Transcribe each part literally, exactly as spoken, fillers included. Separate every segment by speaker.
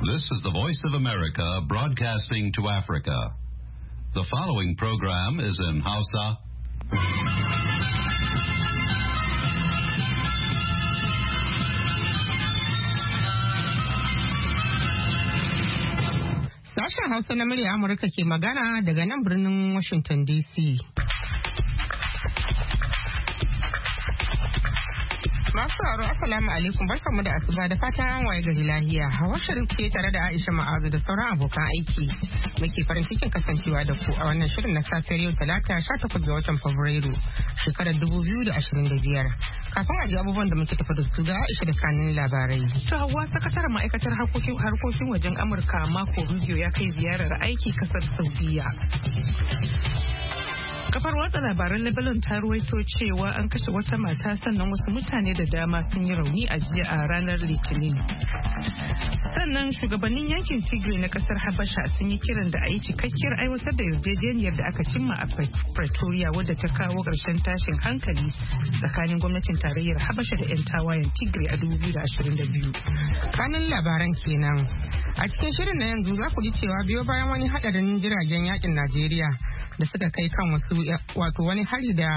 Speaker 1: This is the Voice of America broadcasting to Africa. The following program is in Hausa.
Speaker 2: Sashen Hausa na murya Amurka ke magana daga nan birnin Washington D C. Masu sauraro assalamu alaikum, barkanmu da asuba da fatan an waye gari lahiya. Hawa Sharif ce tare da Aisha Ma'azu da sauran abokan aiki. Muke farin cikin kasancewa da ku a wannan shirin na safiyar yau Talata sha takwas ga watan Fabrairu shekarar dubu biyu da ashirin da biyar. Kafin a ji abubuwan da muke tafi da su ga Aisha da kanin labarai.
Speaker 3: To Hauwa, sakataren ma'aikatar harkokin harkokin wajen Amurka Marco Rubio ya kai ziyarar aiki kasar Saudiya. Kafar watsa labaran Lebanon ta ruwaito cewa an kashe wata mata sannan wasu mutane da dama sun yi rauni a jiya a ranar Litinin. Sannan shugabannin yankin Tigray na kasar Habasha sun yi kiran da a yi cikakkiyar aiwatar da yarjejeniyar da aka cimma a Pretoria wadda ta kawo ƙarshen tashin hankali tsakanin gwamnatin tarayyar Habasha da 'yan tawayen Tigray a dubu biyu da ashirin da biyu.
Speaker 2: Kanin labaran kenan. A cikin shirin na yanzu za ku ji cewa biyo bayan wani hadarin jiragen yakin Najeriya da suka kai kan wasu wato wani hari da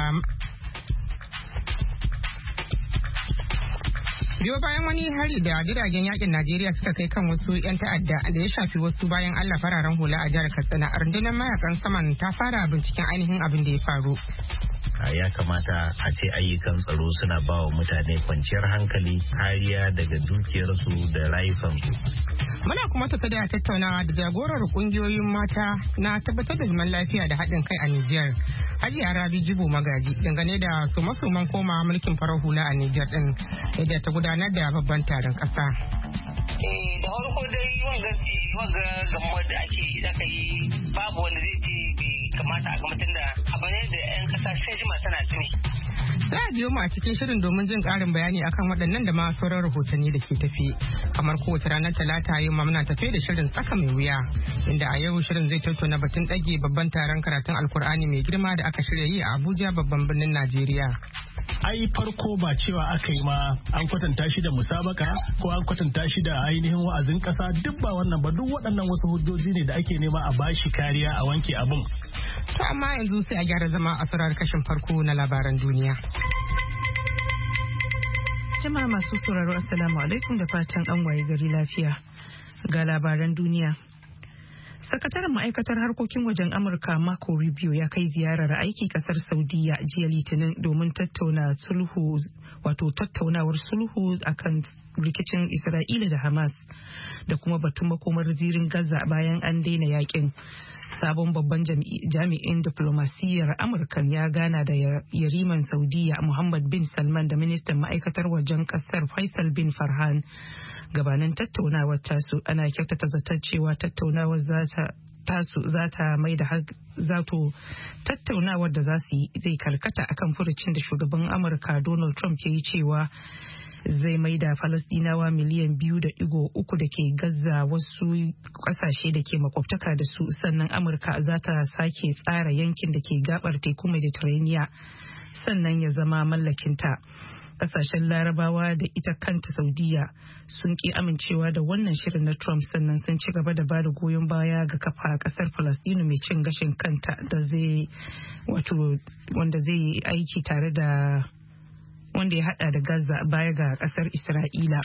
Speaker 2: biyo bayan wani hari da jiragen yakin Najeriya suka kai kan wasu 'yan ta'adda da ya shafi wasu bayan Allah fararen hula a jihar Katsina, rundunar mayakan saman ta fara binciken ainihin abin da ya faru.
Speaker 4: Ya kamata a ce ayyukan tsaro suna ba wa mutane kwanciyar hankali, kariya daga dukiyarsu da rayukansu.
Speaker 2: Muna kuma tafi da tattaunawa da jagorar kungiyoyin mata na tabbatar da zaman lafiya da haɗin kai a Nijar, Hajiya Rabi Jibo Magaji, dangane da soma-soman koma mulkin farar hula a Nijar din yadda ta gudanar da babban taron ƙasa.
Speaker 5: Eh, da farko dai wanga wanga gamar da ake aka yi babu wanda zai ce bai kamata a ga mutum da abin da 'yan ƙasa sai jima tana tuni.
Speaker 2: Za a biyo mu a cikin shirin domin jin ƙarin bayani akan waɗannan da ma sauran rahotanni da ke tafi. Kamar kowace ranar Talata yau ma muna tafe da shirin tsaka mai wuya, inda a yau shirin zai tattauna batun ɗage babban taron karatun Alkur'ani mai girma da aka shirya yi a Abuja, babban birnin Najeriya.
Speaker 6: Ai farko ba cewa aka yi ma an kwatanta shi da musabaka ko an kwatanta shi da ainihin wa'azin kasa, duk ba wannan ba, duk waɗannan wasu hujjoji ne da ake nema a bashi kariya a wanke abun.
Speaker 2: To amma yanzu sai a gyara zama a saurari kashin farko na labaran duniya.
Speaker 3: Jama'a masu sauraro assalamu alaikum da fatan an waye gari lafiya. Ga labaran duniya. Sakataren ma'aikatar harkokin wajen Amurka Marco Rubio ya kai ziyarar aiki kasar Saudiya jiya Litinin domin tattauna sulhu wato tattaunawar sulhu akan rikicin Isra'ila da Hamas da kuma batun makomar zirin Gaza bayan an daina yakin. Sabon babban jami'in diplomasiyyar Amurkan ya gana da yariman Saudiya Muhammad bin Salman da ministan ma'aikatar wajen kasar Faisal bin Farhan. Gabanin tattaunawar tasu ana kyautata zaton cewa tattaunawar zata tasu zata mai da zato tattaunawar da za su yi zai karkata akan furucin da shugaban Amurka Donald Trump ya yi cewa zai mai da Falastinawa miliyan biyu da igo uku da ke Gaza wasu kasashe da ke makwabtaka da su, sannan Amurka za ta sake tsara yankin da ke gabar teku Mediterranean sannan ya zama mallakinta. Kasashen Larabawa da ita kanta Saudiya sun ki amincewa da wannan shirin na Trump, sannan sun ci gaba da ba da goyon baya ga kafa kasar Falastinu mai cin gashin kanta da zai wato wanda zai aiki tare da wanda ya hada da Gaza baya ga kasar Isra'ila.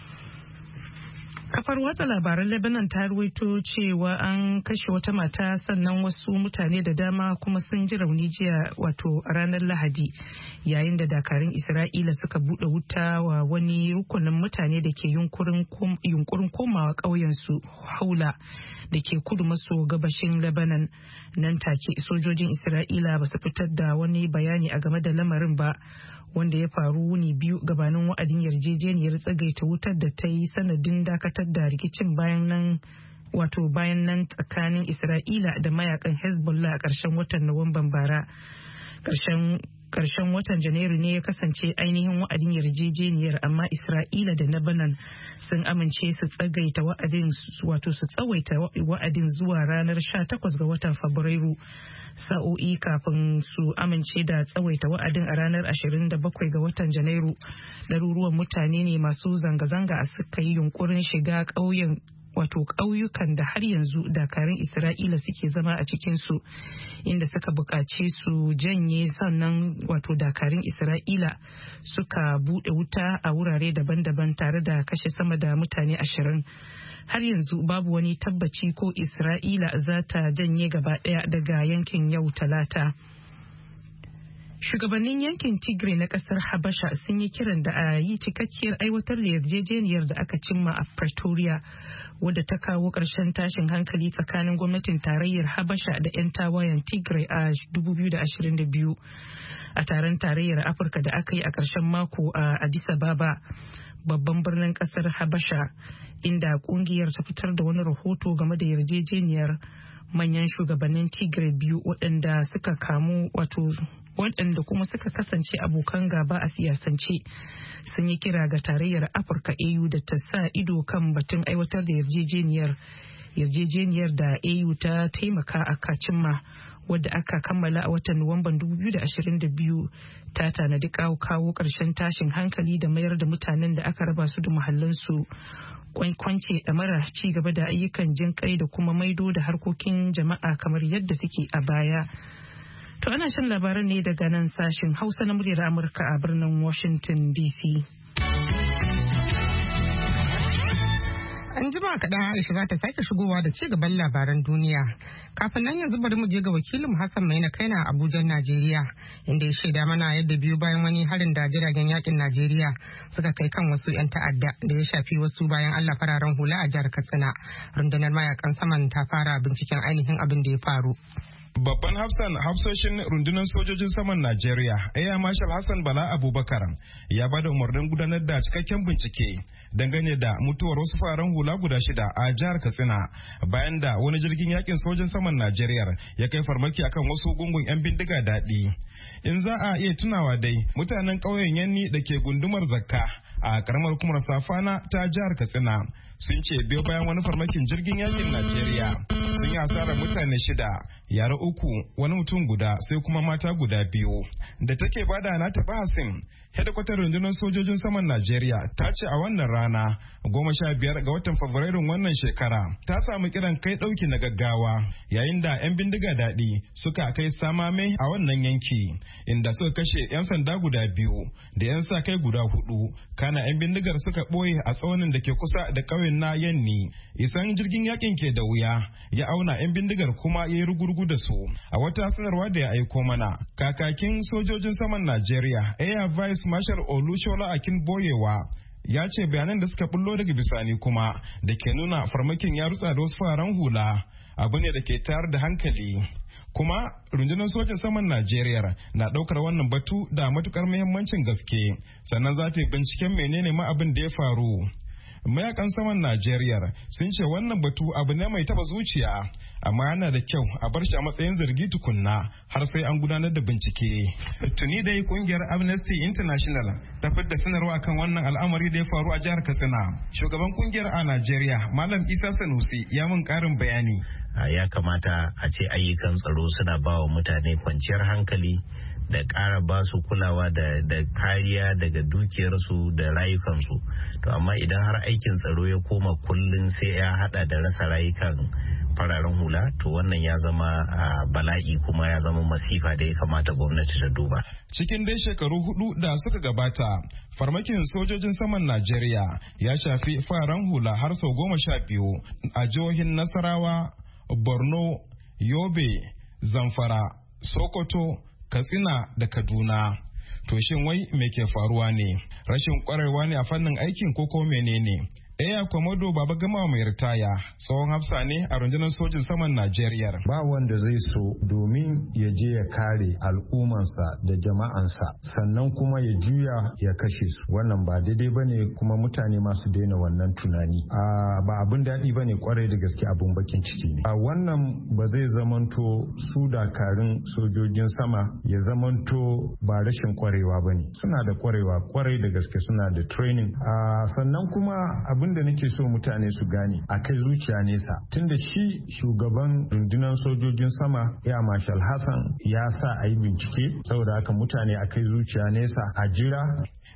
Speaker 3: Kafar watsa labaran Lebanon ta ruwaito cewa an kashe wata mata sannan wasu mutane da dama kuma sun ji rauni jiya wato ranar Lahadi yayin da dakarun Isra'ila suka bude wuta wa wani rukunin mutane da ke yunkurin komawa ƙauyensu Haula da ke kudu maso gabashin Lebanon. Nan take sojojin Isra'ila ba su fitar da wani bayani a game da lamarin ba, wanda ya faru wuni biyu gabanin wa'adin yarjejeniyar tsagaita wutar da ta yi sanadin dakatar da rikicin bayan nan wato bayan nan tsakanin Isra'ila da mayakan Hezbollah a ƙarshen watan Nuwamban bara. Ƙarshen karshen watan Janairu ne ya kasance ainihin wa'adin yarjejeniyar, amma Isra'ila da Lebanon sun amince su tsagaita wa'adin wato su tsawaita wa'adin zuwa ranar sha takwas ga watan Fabrairu, sa'o'i kafin su amince da tsawaita wa'adin a ranar ashirin da bakwai ga watan Janairu. Ɗaruruwan mutane ne masu zanga-zanga a suka yi yunkurin shiga ƙauyen wato ƙauyukan da har yanzu dakarun Isra'ila suke zama a cikinsu, inda suka buƙace su janye, sannan wato dakarun Isra'ila suka buɗe wuta a wurare daban-daban tare da kashe sama da mutane ashirin. Har yanzu babu wani tabbaci ko Isra'ila za ta janye gaba ɗaya daga yankin yau Talata. Shugabannin yankin Tigray na kasar Habasha sun yi kiran da a yi cikakkiyar aiwatar da yarjejeniyar da aka cimma a Pretoria, wadda ta kawo ƙarshen tashin hankali tsakanin gwamnatin tarayyar Habasha da 'yan tawayen Tigray a dubu biyu da ashirin da biyu. A taron tarayyar Afirka da aka yi a ƙarshen mako a Addis Ababa, babban birnin kasar Habasha, inda kungiyar ta fitar da wani rahoto game da yarjejeniyar. Manyan shugabannin Tigray biyu waɗanda suka kamu wato waɗanda kuma suka kasance abokan gaba a siyasance sun yi kira ga tarayyar Afirka A U da ta sa ido kan batun aiwatar da yarjejeniyar yarjejeniyar da A U ta taimaka a kacimma, wadda aka kammala a watan Nuwamban dubu biyu da ashirin da biyu, ta tanadi kawo kawo ƙarshen tashin hankali da mayar da mutanen da aka raba su da muhallansu, kwance ɗamara ci gaba da ayyukan jin kai da kuma maido da harkokin jama'a kamar yadda suke a baya. To ana shan labaran ne daga nan sashen Hausa na muryar Amurka a birnin Washington D C.
Speaker 2: An jima kaɗan Aisha za ta sake shigowa da ci gaban labaran duniya. Kafin nan yanzu bari mu je ga wakilin Hassan Maina Kaina a Abuja, Najeriya, inda ya shaida mana yadda biyu bayan wani harin da jiragen yakin Najeriya suka kai kan wasu 'yan ta'adda da ya shafi wasu bayan Allah fararen hula a jihar Katsina. Rundunar mayakan saman ta fara binciken ainihin abin da ya faru.
Speaker 7: Babban hafsan hafsoshin rundunar sojojin saman Najeriya, Air Marshal Hassan Bala Abubakar, ya bada umarnin gudanar da cikakken bincike dangane da mutuwar wasu fararen hula guda shida a jihar Katsina bayan da wani jirgin yakin sojin saman Najeriya ya kai farmaki akan wasu gungun 'yan bindiga daɗi. In za a iya tunawa dai, mutanen ƙauyen Yanni da ke gundumar Zakka a karamar hukumar Safana ta jihar Katsina sun ce biyo bayan wani farmakin jirgin yakin Najeriya sun yi asarar mutane shida, yara uku, wani mutum guda, sai kuma mata guda biyu. Da take bada na taɓa Hassan, hedikwatar rundunar sojojin saman Najeriya ta ce a wannan rana goma sha biyar ga watan Fabrairun wannan shekara ta samu kiran kai ɗauki na gaggawa yayin da 'yan bindiga daɗi suka kai samame a wannan yanki, inda suka kashe 'yan sanda guda biyu da 'yan sa kai guda hudu, kana 'yan bindigar suka ɓoye a tsaunin da ke kusa da ƙauyen na Yanni. Isan jirgin yakin ke da wuya ya auna 'yan bindigar kuma ya yi rugurgu da su. A wata sanarwa da ya aiko mana, kakakin sojojin saman Najeriya Air Vice Marshal Olushola Akinboyewa ya ce bayanan da suka bullo daga bisani kuma da ke nuna farmakin ya rutsa da wasu fararen hula abu ne da ke tayar da hankali. Kuma rundunar sojin saman Najeriya na daukar wannan batu da matukar muhimmancin gaske, sannan za ta yi binciken menene ma abin da ya faru. Mayakan saman Najeriya sun ce wannan batu abu ne mai taba zuciya, amma yana da kyau a bar shi a matsayin zargi tukunna har sai an gudanar da bincike. Tuni dai kungiyar Amnesty International ta fidda sanarwa kan wannan al'amari da ya faru a jihar Katsina. Shugaban kungiyar a Najeriya, Malam Isa Sanusi, ya mun karin bayani.
Speaker 4: Ya kamata a ce ayyukan tsaro suna ba wa mutane kwanciyar hankali da ƙara ba su kulawa da, da kariya daga dukiyarsu da rayukansu. To amma idan har aikin tsaro ya koma kullum sai ya hada da rasa rayukan fararen hula, to wannan ya zama uh, bala'i kuma ya zama masifa da ya kamata gwamnati ta duba.
Speaker 7: Cikin dai shekaru hudu da suka gabata, farmakin sojojin saman Najeriya ya shafi fararen hula har sau goma sha biyu a jihohin Nasarawa, Borno, Yobe, Zamfara, Sokoto, Katsina da Kaduna. To shin wai me ke faruwa ne? Rashin kwarewa ne a fannin aikin ko ko menene? Eya Komodo Baba Gama mai ritaya, tsohon hafsa ne a rundunar sojin saman Najeriya.
Speaker 8: Ba wanda zai so domin ya je ya kare al'ummansa da jama'ansa sannan kuma ya juya ya kashe su. Wannan ba daidai ba ne, kuma mutane masu daina wannan tunani. A ba abin daɗi ba ne, kwarai da gaske abin bakin ciki ne. A wannan ba zai zamanto su dakarun sojojin sama ya zamanto ba rashin kwarewa ba ne. Suna da kwarewa kwarai da gaske, suna da training. A sannan kuma abin da nake so mutane su gane a kai zuciya nesa, tunda shi shugaban rundunar sojojin sama ya Marshal Hassan ya sa a yi bincike, saboda haka mutane a kai zuciya nesa a jira.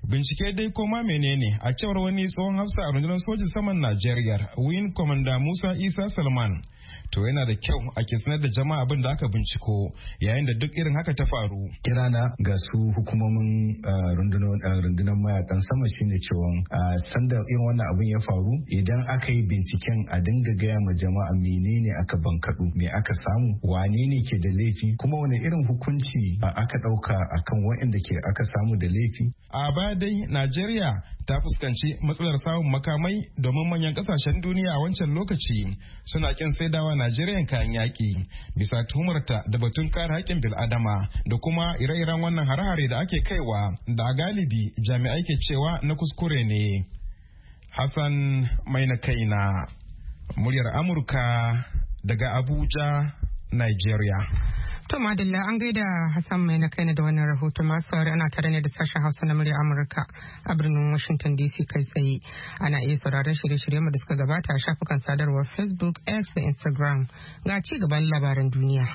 Speaker 7: Bincike dai koma menene a cewar wani tsohon hafsa a rundunar sojin saman Najeriya, Wing Commander Musa Isa Salman. To yana da kyau a ke sanar da jama'a abin da aka binciko yayin da duk irin haka ta faru.
Speaker 9: Kirana ga su hukumomin rundunar mayakan sama shine cewa sanda irin wannan abin ya faru idan aka yi binciken a dinga gaya ma jama'a menene aka bankaɗu, me aka samu, wane ne ke da laifi, kuma wani irin hukunci aka ɗauka akan waɗanda ke aka samu da laifi.
Speaker 7: A baya dai Najeriya ta fuskanci matsalar samun makamai domin manyan kasashen duniya a wancan lokaci suna kin saidawa Najeriya kayan yaƙi bisa tuhumarta da batun kare haƙƙin bil'adama da kuma ire-iren wannan hare-hare da ake kaiwa da a galibi jami'ai ke cewa na kuskure ne. Hassan mai na kaina, muryar Amurka daga Abuja, Nigeria.
Speaker 2: To Madalla an gaida Hassan mai na kaina da wannan rahoton, masu saurari ana tare ne da sashen Hausa na murya Amurka a birnin Washington D C kai tsaye. Ana iya sauraron shirye-shiryen mu da suka gabata a shafukan sadarwar Facebook, X da Instagram. Ga ci gaban labaran duniya.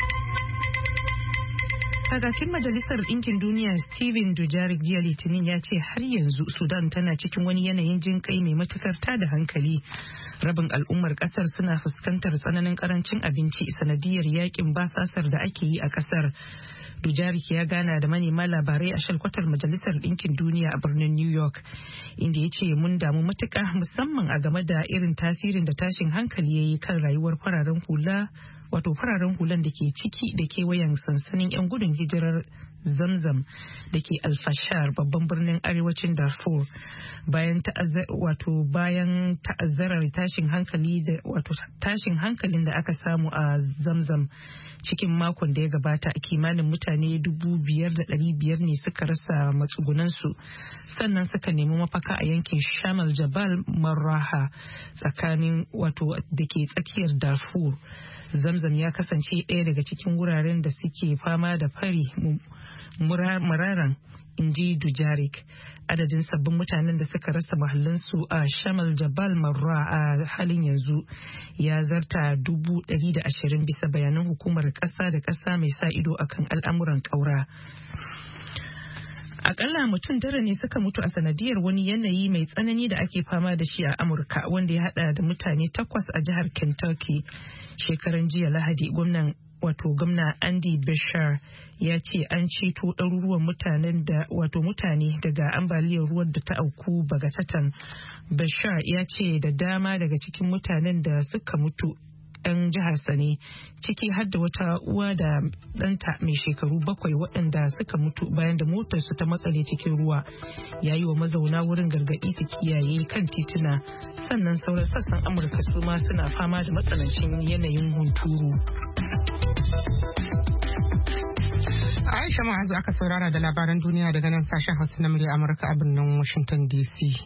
Speaker 3: Kakakin Majalisar Ɗinkin Duniya Steven Dujarric jiya Litinin ya ce har yanzu Sudan tana cikin wani yanayin jin kai mai matukar tada hankali. Rabin al'ummar kasar suna fuskantar tsananin karancin abinci sanadiyar yakin basasar da ake yi a kasar. Dujarric ya gana da manema labarai a shalkwatar Majalisar Ɗinkin Duniya a birnin New York, inda ya ce mun damu matuƙa musamman a game da irin tasirin da tashin hankali ya yi kan rayuwar fararen hula, wato fararen hulan da ke ciki da kewayen sansanin 'yan gudun hijirar Zamzam da ke Alfashar, babban birnin arewacin Darfur, bayan wato bayan ta'azzarar tashin hankali da wato tashin hankalin da aka samu a Zamzam cikin makon da ya gabata. Kimanin mutane dubu biyar da ɗari biyar ne suka rasa matsugunansu sannan suka nemi mafaka a yankin Shamal Jabal Marraha tsakanin wato da ke tsakiyar Darfur. Zamzam ya kasance ɗaya daga cikin wuraren da suke fama da fari muraran, inji Dujarric. Adadin sabbin mutanen da suka rasa mahallinsu a Shamal Jabal Marra a halin yanzu ya zarta dubu ɗari da ashirin bisa bayanan hukumar ƙasa da ƙasa mai sa ido akan al'amuran ƙaura. Akalla mutum tara ne suka mutu a sanadiyar wani yanayi mai tsanani da ake fama da shi a Amurka, wanda ya hada da mutane takwas a jihar Kentucky. Shekaran jiya Lahadi, gwamnan wato gwamna Andy Beshear ya ce an ceto ɗaruruwan mutanen da wato mutane daga ambaliyar ruwan da ta auku bagatatan. Beshear ya ce da dama daga cikin mutanen da suka mutu 'yan jiharsa ne, ciki har da wata uwa da ɗanta mai shekaru bakwai waɗanda suka mutu bayan da motarsu ta matsale cikin ruwa. Ya yi wa mazauna wurin gargaɗi su kiyaye kan tituna, sannan sauran sassan Amurka su ma suna fama da matsanancin yanayin hunturu.
Speaker 2: Aisha Ma'azu aka saurara da labaran duniya daga nan sashen Hausa na murya Amurka a birnin Washington D C.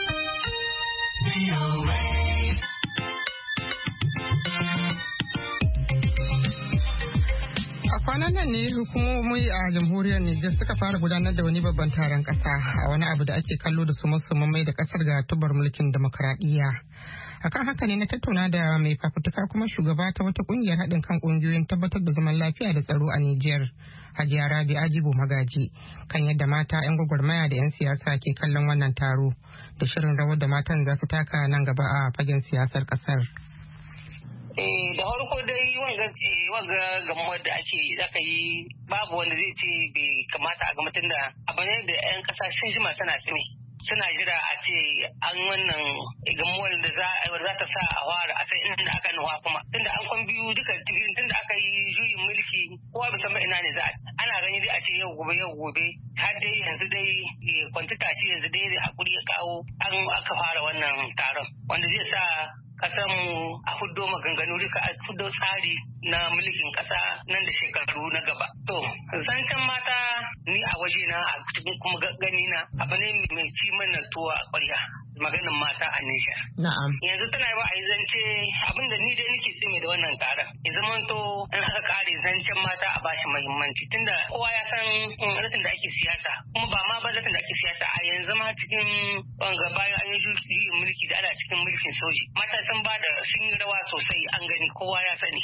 Speaker 2: A kwanan nan ne hukumomi a jamhuriyar Nijar suka fara gudanar da wani babban taron kasa a wani abu da ake kallo da su masu mai da kasar ga tubar mulkin demokradiyya. Akan haka ne na tattauna da mai fafutuka kuma shugaba ta wata kungiyar haɗin kan ƙungiyoyin tabbatar da zaman lafiya da tsaro a Nijar, Hajiya Rabi Ajibo Magaji, kan yadda mata 'yan gwagwarmaya da 'yan siyasa ke kallon wannan taro da shirin rawar da matan za su taka nan gaba a fagen siyasar ƙasar.
Speaker 5: Eh, da farko dai wanga wanga gamuwar da ake aka yi babu wanda zai ce bai kamata a ga mutum da abu ne da 'yan ƙasa sun jima tana tsimi. Suna jira a ce an wannan gamuwar da za ta sa a fara a sai inda aka nuwa kuma tunda an kwan biyu duka tigirin tunda aka yi juyin mulki kowa bisa ba ina ne za a ana gani dai a ce yau gobe yau gobe har dai yanzu dai kwanci tashi yanzu dai da hakuri ya kawo an aka fara wannan taron wanda zai sa kasan mu a fuddo maganganu duka a fuddo tsari na mulkin kasa nan da shekaru na gaba. To, zancen mata ni a waje na a cikin kuma gani na abu ne mai ci mana tuwa a ƙwarya maganin mata a Nijar.
Speaker 2: Na'am.
Speaker 5: Yanzu tana yi wa a yi zance abinda ni dai nake tsime da wannan taron. Ya zama to in aka kare zancen mata a bashi muhimmanci tunda kowa ya san latin da ake siyasa kuma ba ma ba latin da ake siyasa a yanzu ma cikin wanga bayan an yi juyin mulki da ana cikin mulkin soji. Mata sun ba da sun yi rawa sosai an gani kowa ya sani sun ba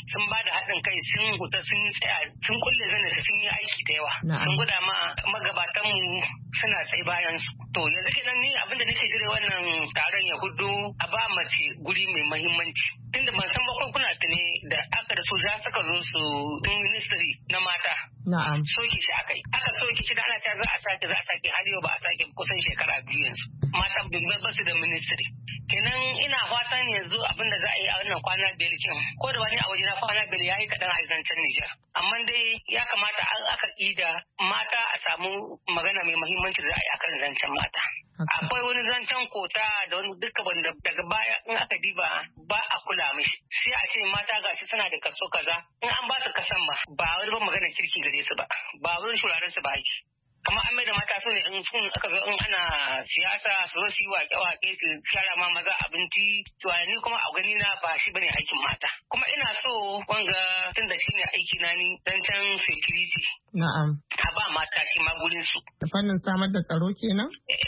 Speaker 5: da haɗin kai sun huta sun tsaya sun kulle zane su sun yi aiki da yawa sun guda ma magabatan mu suna tsaye bayan su to yanzu kenan ni abinda nake jira wannan taron ya hudu a ba mace guri mai muhimmanci tunda ban san ba kuna tune da aka da soja suka zo su ministry na mata
Speaker 2: na'am
Speaker 5: soki shi akai aka soki shi da ana ta za a sake za a sake har yau ba a sake kusan shekara biyu yanzu mata ba su da ministry kenan ina fatan yanzu abinda za a yi a wannan kwana biyar kin ko da wani a waje na kwana biyar yayi kadan a zancen Nijar amma dai ya kamata an aka da mata a samu magana mai muhimmanci da za a yi akan zancen mata akwai wani zancen kota da wani duka wanda daga baya in aka diba ba a kula mishi sai a ce mata gashi suna da kaso kaza in an ba su kasan ba ba wani ba magana kirki gare su ba ba wurin shuraren su ba aiki kamar an mai da mata su ne in sun aka zo in ana siyasa su zo su yi wake-wake su shara ma maza abinci to ni kuma a gani na ba shi bane aikin mata kuma ina so wanga tun da shine aiki na ni dan can security
Speaker 2: na'am
Speaker 5: a ba mata shi ma gurin su
Speaker 2: da fannin samar da tsaro kenan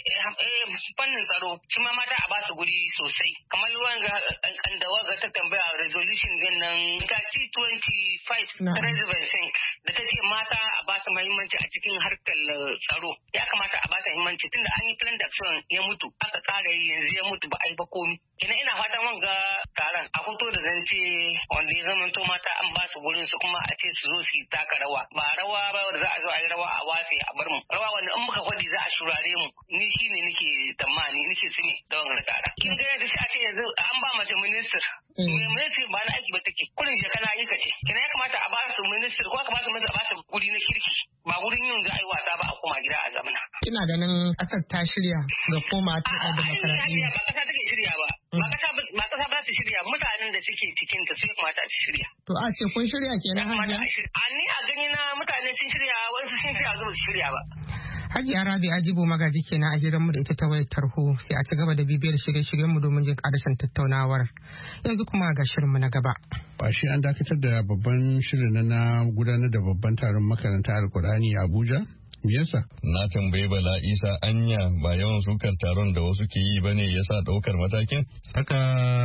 Speaker 5: eh fannin tsaro shi ma mata a ba su guri sosai kamar wanga da waga ta tambaya resolution din nan ta T twenty-five president da ta ce mata a ba su muhimmanci a cikin harkar tsaro ya kamata a bata himmanci tunda an yi plan da action ya mutu aka kare yanzu ya mutu ba a yi ba komi ina ina fatan wanga taron a hoto da zance wanda ya zama to mata an ba su gurin su kuma a ce su zo su yi taka rawa ba rawa ba da za a zo a yi rawa a wafe a bar mu rawa wanda in muka gwadi za a shurare mu ni shine nake tamani nake sune da wannan tara kin ga yanzu sai a ce yanzu an ba mace minister me minister ba na aiki ba take kullun je kana aika ce kina ya kamata a ba su minister ko aka ba su a ba su guri na kirki ba gurin yin za a yi wasa ba a koma gida a zamana.
Speaker 2: Ina ganin ƙasar ta shirya ga koma ta da demokaradiyya.
Speaker 5: Ba ƙasa take shirya ba. Ba ƙasa ba ta shirya mutanen da suke cikin ta sai kuma ta shirya.
Speaker 2: To a ce kun shirya kenan hajiya?
Speaker 5: A ni a gani na mutane sun shirya wasu sun shirya zuwa su shirya ba.
Speaker 2: Hajiya Rabi Ajibu Magaji kenan a gidanmu da ita ta wayar tarho sai a ci gaba da bibiyar shirye-shiryenmu domin jin ƙarashin tattaunawar. Yanzu kuma ga shirinmu na gaba.
Speaker 10: Ba shi an dakatar da babban shirin na gudanar da babban taron makaranta Alkur'ani a Abuja? Me yasa?
Speaker 11: Na tambayi Bala Isa anya ba yawan sukar taron da wasu ke yi bane yasa daukar matakin?
Speaker 10: Saka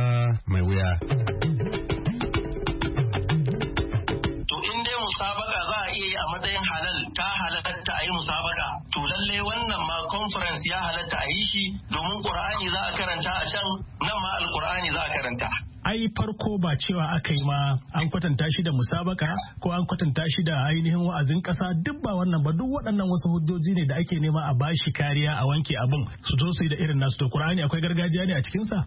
Speaker 10: mai wuya.
Speaker 12: To in dai musabaka za a iya yi a matsayin halal ta halatta a yi musabaka to lalle wannan ma conference ya halatta a yi shi domin Qur'ani za a karanta a can nan ma Alqur'ani za a karanta.
Speaker 6: Ai farko ba cewa aka yi ma an kwatanta shi da musabaka ko an kwatanta shi da ainihin wa'azin kasa duk ba wannan ba duk waɗannan wasu hujjoji ne da ake nema a bashi kariya a wanke abin su zo su yi da irin nasu to Qur'ani akwai gargajiya ne a cikin sa.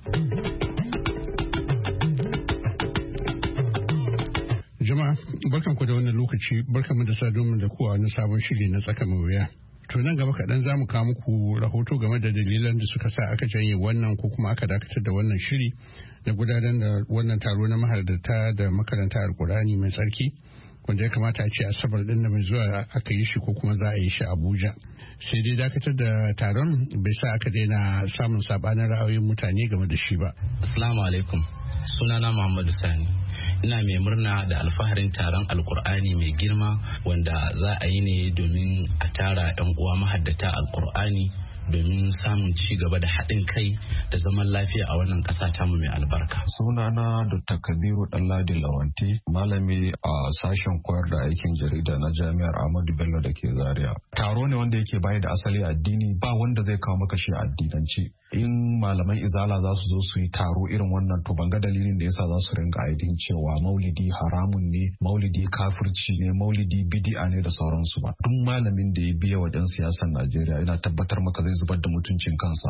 Speaker 10: Jama'a barkanku da wannan lokaci barkanmu da saduwa da kowa na sabon shiri na tsaka mai wuya. To nan gaba kaɗan za mu kawo muku rahoto game da dalilan da suka sa aka janye wannan ko kuma aka dakatar da wannan shiri da gudanar da wannan taro na mahalarta da makaranta Alkur'ani mai tsarki wanda ya kamata a ce asabar din da mai zuwa aka yi shi ko kuma za a yi shi Abuja. Sai dai dakatar da taron bai sa aka daina samun sabanin ra'ayoyin mutane game da shi ba.
Speaker 13: Assalamu alaikum. Sunana Muhammadu Sani. Ina mai murna da alfaharin taron Alkur'ani mai girma wanda za a yi ne domin a tara 'yan uwa mahaddata Alkur'ani domin samun ci gaba da haɗin kai da zaman lafiya a wannan ƙasa ta mu mai albarka.
Speaker 14: Sunana Doctor Kabiru Ɗanladi Lawanti, malami a sashen koyar da aikin jarida na Jami'ar Ahmadu Bello da ke Zaria. Taro ne wanda yake bayar da asali addini ba wanda zai kawo maka shi addinanci. In malaman izala za su zo su yi taro irin wannan to ban ga dalilin da yasa za su ringa aidin cewa maulidi haramun ne, maulidi kafirci ne, maulidi bidi'a ne da sauransu ba. Duk malamin da ya biya wa ɗan siyasar Najeriya ina tabbatar maka zai zubar da mutuncin kansa.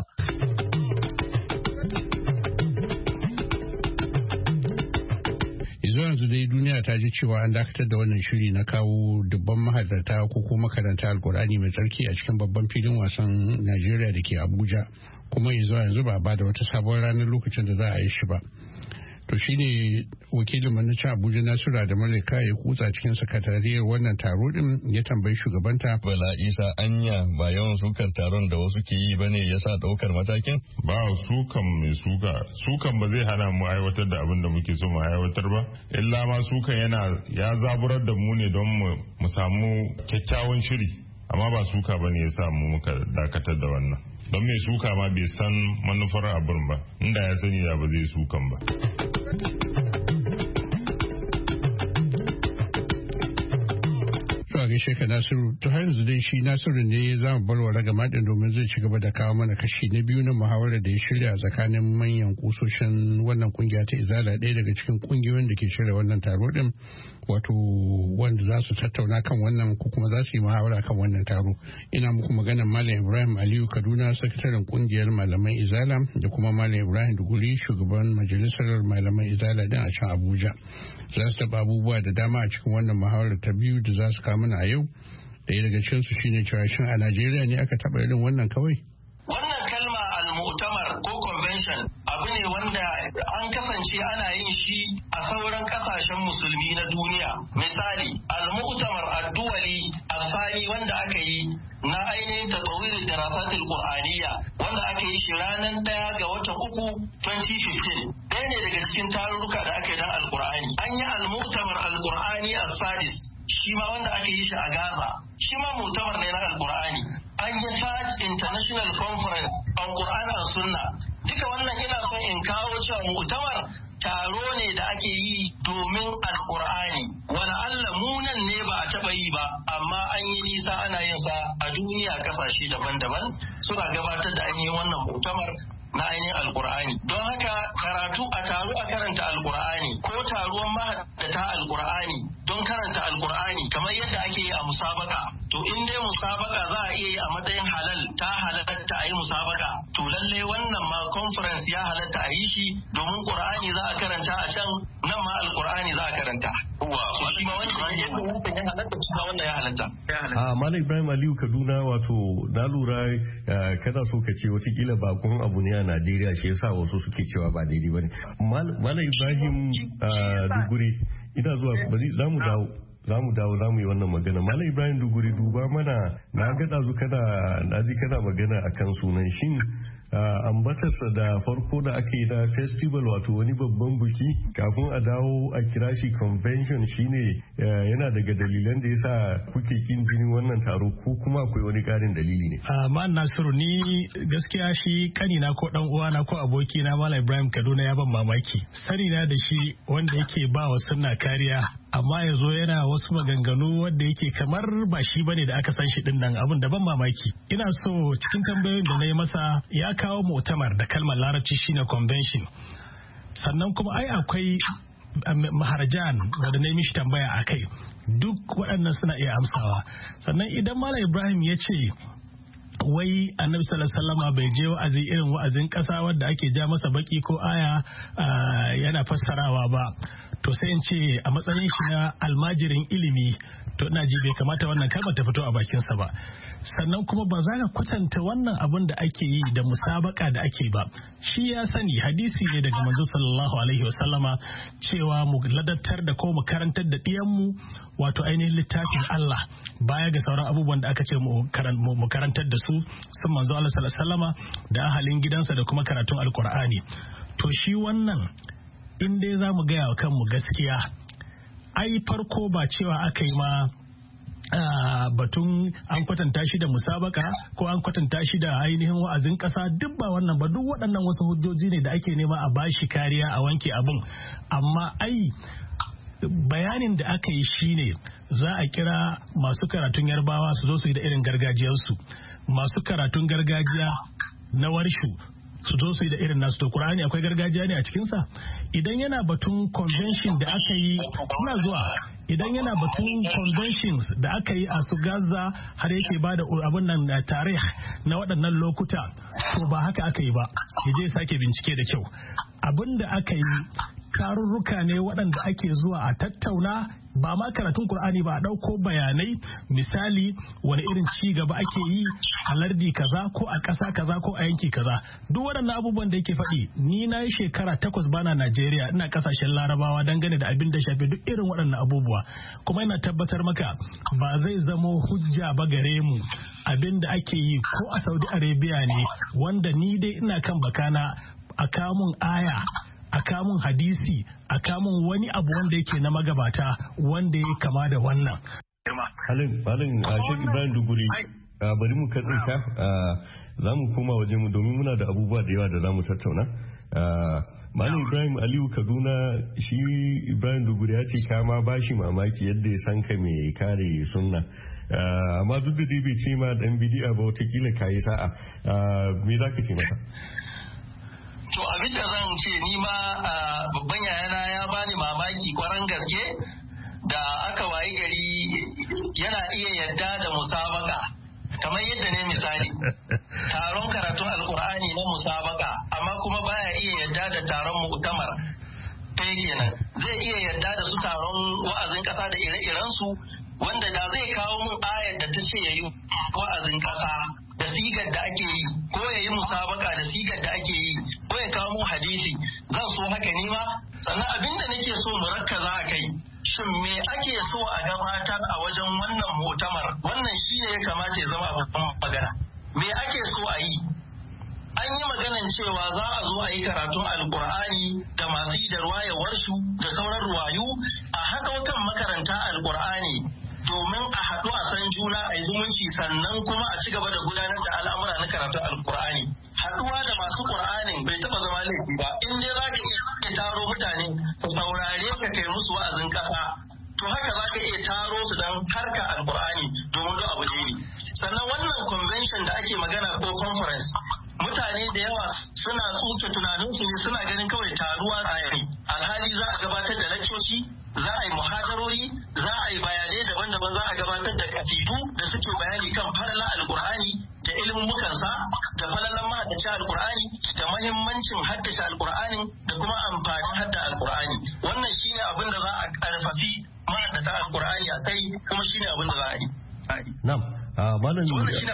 Speaker 10: yanzu dai duniya ta ji cewa an dakatar da wannan shiri na kawo dubban mahalarta ko kuma makaranta Alkur'ani mai tsarki a cikin babban filin wasan Najeriya da ke Abuja kuma yanzu yanzu ba ba da wata sabon ranar lokacin da za a yi shi ba. To shi ne wakilin manacin Abuja Nasiru da Malika ya kutsa cikin sakatariyar wannan taro din ya tambayi shugabanta.
Speaker 11: Bala Isa anya ba yawan sukan taron da wasu ke yi bane yasa daukar matakin?
Speaker 15: Ba sukan mai suka. Sukan ba zai hana mu aiwatar da abin da muke so mu aiwatar ba. Illa ma sukan yana ya zaburar da mu ne don mu samu kyakkyawan shiri. Amma ba suka bane yasa mu muka dakatar da wannan. Don mai suka ma bai san manufar abin ba, inda ya sani da ba zai sukan ba.
Speaker 10: a gaishe ka Nasiru. To har yanzu dai shi Nasiru ne za mu bar wa ragama din domin zai ci gaba da kawo mana kashi na biyu na muhawarar da ya shirya tsakanin manyan kusoshin wannan kungiya ta Izala, ɗaya daga cikin kungiyoyin da ke shirya wannan taro din, wato wanda za su tattauna kan wannan ko kuma za su yi muhawara kan wannan taro. Ina muku maganar Malam Ibrahim Aliyu Kaduna, sakataren kungiyar malaman Izala, da kuma Malam Ibrahim Duguri, shugaban majalisar malaman Izala din a can Abuja. Za su taɓa abubuwa da dama a cikin wannan muhawarar ta biyu da za su kawo mana a yau. Ɗaya daga cikinsu shine cewa shin a Najeriya ne aka taɓa irin wannan kawai?
Speaker 12: Wannan kalma al-mu'tamar ko convention abu ne wanda an kasance ana yin shi a sauran kasashen musulmi na duniya. Misali, al-mu'tamar ad-duwali al-thani wanda aka yi na ainihin tatawir darasatul qur'aniyya wanda aka yi shi ranar daya ga watan uku twenty fifteen. Ɗaya ne daga cikin tarurruka da aka yi don al-Qur'ani. An yi al-mu'tamar al-Qur'ani al-sadis shi ma wanda aka yi shi a Gaza. Shi ma mu'tamar ne na al-Qur'ani. An yi Sajj International Conference on Qur'an and Sunna. Duka wannan ina son in kawo cewa mu'tamar taro ne da ake yi domin al-Qur'ani. Wala Allah mu nan ne ba a taɓa yi ba, amma an yi nisa ana yin sa a duniya kasashe daban-daban suna gabatar da an yi wannan mu'tamar na ainihin alkur'ani. Don haka karatu a taru a karanta alkur'ani ko taruwan mahaddata alkur'ani don karanta alkur'ani kamar yadda ake yi a musabaka. To in dai musabaka za a iya yi a matsayin halal, ta halatta a yi musabaka, to lallai wannan ma conference ya halatta a yi shi domin qur'ani za a karanta a can, nan ma alkur'ani za a karanta. So shi ma wannan ya halatta, shi ma wannan ya halatta.
Speaker 16: A Malam Ibrahim Aliyu Kaduna, wato na lura kana so ka ce watakila bakon abu ne a Najeriya shi yasa wasu suke cewa ba daidai bane. Malam Ibrahim Duguri, ina zuwa bari zamu dawo za mu dawo za mu yi wannan magana. Malam Ibrahim Duguri, duba mana, na ga dazu kana na ji kana magana akan sunan shin ambatarsa da farko da aka yi na festival, wato wani babban buki kafin a dawo a kira shi convention, shine yana daga dalilan da yasa kuke kin jinin wannan taro ko kuma akwai wani karin dalili ne?
Speaker 6: Ma'an Nasiru, ni gaskiya shi kanina ko dan uwana ko abokina Malam Ibrahim Kaduna ya ban mamaki. Sani na da shi wanda yake ba wa sunna kariya, amma ya zo yana wasu maganganu wanda yake kamar ba shi bane da aka san shi din nan, abin da ban mamaki. Ina so cikin tambayoyin da na yi masa ya kawo mu'tamar da kalmar larabci shine convention, sannan kuma ai akwai maharajan wanda na yi mishi tambaya a kai, duk waɗannan suna iya amsawa. Sannan idan Malam Ibrahim ya ce wai annabi sallallahu alaihi wasallam bai je wa'azi irin wa'azin ƙasa wanda ake ja masa baki ko aya yana fassarawa ba, to sai in ce a matsayin shi na almajirin ilimi, to ina ji bai kamata wannan kalmar ta fito a bakinsa ba. Sannan kuma ba za ka kwatanta wannan abin da ake yi da musabaka da ake ba. Shi ya sani hadisi ne daga manzo sallallahu alaihi wasallama cewa mu ladattar da ko mu karantar da ɗiyanmu wato ainihin littafin Allah baya ga sauran abubuwan da aka ce mu karantar da su sun manzo Allah sallallahu alaihi wasallama da ahalin gidansa da kuma karatun alkur'ani. To shi wannan in dai za mu gaya wa kanmu gaskiya, ai farko ba cewa aka yi ma Uh, batun an kwatanta shi da musabaka ko an kwatanta shi da ainihin wa'azin kasa, duk ba wannan ba, duk waɗannan wasu hujjoji ne da ake nema a bashi kariya a wanke abin. Amma ai bayanin da aka yi shine za a kira masu karatun yarbawa su zo su yi da irin gargajiyarsu, masu karatun gargajiya na warshu su zo su yi da irin nasu. To Qur'ani akwai gargajiya ne a cikinsa? Idan yana batun convention da aka yi, ina zuwa idan yana batun conventions da aka yi a su Gaza har yake ba da abin nan na tarih na waɗannan lokuta, to ba haka aka yi ba, ya je sake bincike da kyau. Abin da aka yi tarurruka ne waɗanda ake zuwa a tattauna, ba ma karatun Kur'ani ba, a ɗauko bayanai, misali wani irin ci gaba ake yi a lardi kaza ko a ƙasa kaza ko a yanki kaza. Duk waɗannan abubuwan da yake faɗi, ni na yi shekara takwas bana Najeriya, ina ƙasashen Larabawa dangane da abin da shafi duk irin waɗannan abubuwa, kuma ina tabbatar maka ba zai zamo hujja ba gare mu abin da ake yi ko a Saudi Arabia ne, wanda ni dai ina kan bakana a kamun aya, a kamun hadisi, a kamun wani abu wanda yake na magabata wanda ya kama da wannan.
Speaker 16: Halin Ashir Ibrahim Duguri, bari mu katse ka, za mu koma waje mu domin muna da abubuwa da yawa da za mu tattauna. Malam Ibrahim Aliyu Kaduna shi Ibrahim Duguri ya ce ka ma bashi mamaki yadda ya san ka mai kare sunna. Amma duk da dai bai ce ma dan bidi'a ba watakila ka yi sa'a. Me za ka ce masa?
Speaker 12: To abin da zan ce ni ma babban yayana ya bani mamaki kwaran gaske da aka wayi gari yana iya yadda da musabaka. Kamar yadda ne misali taron karatun alkur'ani na musabaka amma kuma baya iya yadda da taron mu'tamar ɗaya kenan zai iya yadda da su taron wa'azin ƙasa da ire-iren su wanda da zai kawo mun ayar da ta ce yayi wa'azin ƙasa da sigar da ake yi ko yayi musabaka da sigar da ake yi ko ya kawo mun hadisi zan so haka ni ma sannan abinda nake so mu rakkaza a kai shin me ake so a gabatar a wajen wannan mu'tamar wannan shine ya kamata ya zama babban magana me ake so a yi an yi maganan cewa za a zo a yi karatun alkur'ani da masu yi da ruwayewarsu da sauran ruwayu a haɗa kan makaranta alkur'ani domin a haɗu a san juna a yi zumunci sannan kuma a ci gaba da gudanar da al'amura na karatun alkur'ani haɗuwa da masu ƙur'anin bai taɓa zama laifi ba in dai za ka iya taro mutane su saurare ka kai musu wa'azin ƙasa to haka za ka iya taro su don harka alkur'ani domin duk abu ne sannan wannan convention da ake magana ko conference mutane da yawa suna tsuke tunaninsu ne suna ganin kawai taruwa a yi alhali za a gabatar da lakcoci za a yi muhadarori za a yi bayanai daban-daban za a gabatar da kasidu da suke bayani kan falalan alkur'ani da ilmukansa da falalan mahaddace alkur'ani da mahimmancin haddace alkur'anin da kuma amfanin hadda alkur'ani wannan shine abin da za a karfafi mahaddata alkur'ani a kai kuma shine abin da za a yi
Speaker 16: Na'am, malam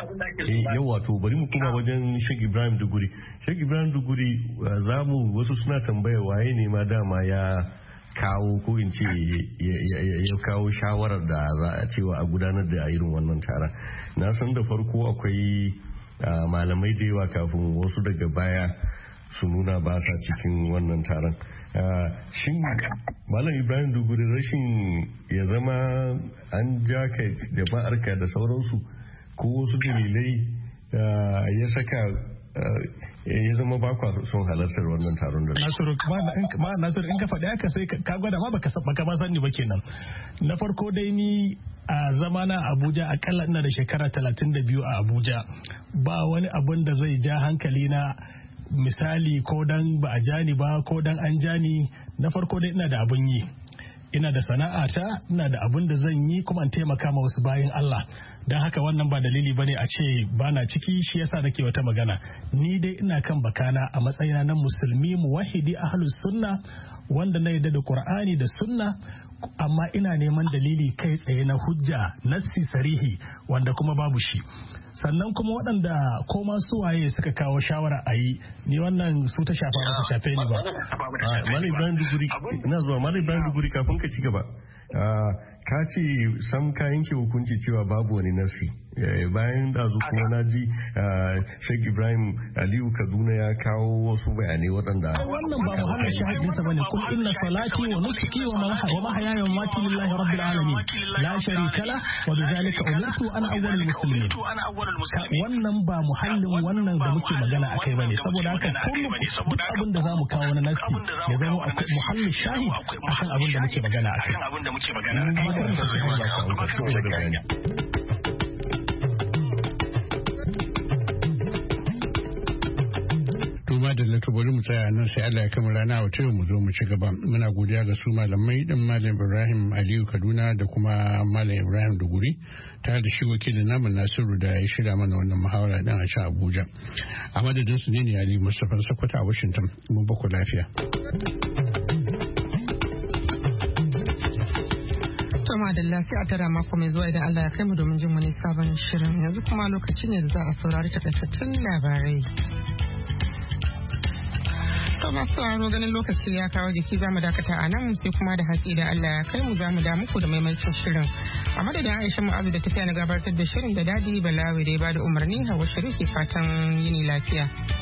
Speaker 16: yau wato bari mu kuma wajen Sheikh Ibrahim Duguri. Sheikh Ibrahim Duguri za mu wasu suna tambaya waye ne ma dama ya kawo ko in ce ya kawo shawarar da za a cewa a gudanar da irin wannan taron. Na san da farko akwai malamai da yawa kafin wasu daga baya su nuna ba sa cikin wannan taron. Shin Malam Ibrahim Duguri rashin ya zama an ja ka jama'arka da sauransu ko wasu dalilai ya saka ya zama ba kwa son halartar wannan taron da
Speaker 6: Nasiru ma Nasiru in ka faɗi haka sai ka gwada ma baka baka ba sani ba kenan. Na farko dai ni a zamana Abuja akalla ina da shekara talatin da biyu a Abuja ba wani abun da zai ja hankali na misali ko dan ba a jani ba ko dan an jani. Na farko dai ina da abun yi ina da sana'ata ina da abun da zan yi kuma in taimaka ma wasu bayan Allah don haka wannan ba dalili bane a ce bana ciki shi yasa nake wata magana ni dai ina kan bakana a matsayina na musulmi muwahhidi ahlus sunna wanda na yarda da Qur'ani da sunna amma ina neman dalili kai tsaye na hujja nassi sarihi wanda kuma babu shi sannan kuma waɗanda koma suwaye suka kawo shawara a yi ni wannan su ta shafa ba ta shafe ni ba.
Speaker 16: Malam Ibrahim Duguri ina zuwa Malam Ibrahim Duguri kafin ka ci gaba ka ce sam ka yanke hukunci cewa babu wani nasi bayan da kuma na ji Sheikh Ibrahim Aliyu Kaduna ya kawo wasu bayanai waɗanda
Speaker 6: wannan ba muhammad shahidin sa bane kul inna salati wa nusuki wa mahyaya wa mamati lillahi rabbil alamin la sharika la wa bidhalika umirtu ana awwalul muslimin wannan ba muhallin wannan da muke magana akai bane saboda haka kullum duk abin da zamu kawo na nasi ya zama muhallin shahid akan abin da muke magana akai abin da muke magana
Speaker 10: da lato bari mu tsaya nan sai Allah ya kama rana a wata mu zo mu ci gaba muna godiya ga su malamai din Malam Ibrahim Aliyu Kaduna da kuma Malam Ibrahim Duguri tare da shi wakilin namu Nasiru da ya shirya mana wannan muhawara din a can Abuja a madadin su ne ne Ali Mustapha Sokoto a Washington mun ba ku lafiya
Speaker 2: Toma da lafiya tara mako mai zuwa idan Allah ya kai mu domin jin wani sabon shirin yanzu kuma lokaci ne da za a saurari takaitattun labarai masu sauraro ganin lokaci ya kawo jiki za mu dakata a nan sai kuma da hatsi da Allah ya kai mu za mu da muku da maimaicin shirin a madadin Aisha Mu'azu da tafiya na gabatar da shirin da Dadi Balawi da ya bada umarni Hawa Sharifi fatan yini lafiya.